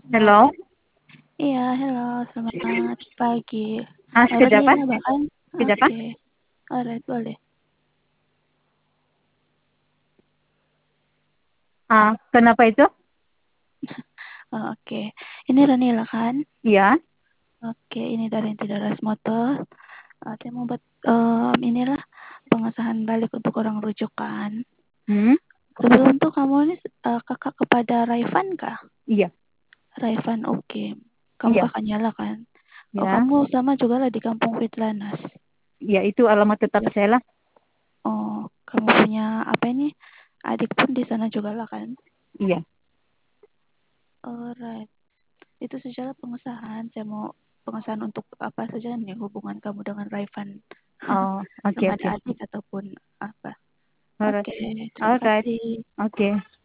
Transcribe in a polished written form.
Hello. Iya, halo, selamat pagi. Sekejap, Nila bahkan? sekejap. Oke, alright, boleh. Kenapa itu? Oke, ini Ranila kan? Iya. Oke, ini dari Tidaras Motor. Saya mau buat inilah pengesahan balik untuk orang rujukan. Sebelum tuh kamu ini kakak kepada Raifan kah? Iya. Raifan, oke. Kamu Iya. kakaknya lah kan? Oh, Ya. kamu sama juga lah di Kampung Fitlanas. Ya, itu alamat tetap Iya. saya lah. Oh, kamu punya apa ini? Adik pun di sana juga lah kan? Iya. Alright. Itu sajalah pengesahan. Saya mau pengesahan untuk apa saja nih hubungan kamu dengan Raifan. Oh, oke, Sama ada oke. adik ataupun apa. Alright. Oke, terima Alright. kasih. Oke.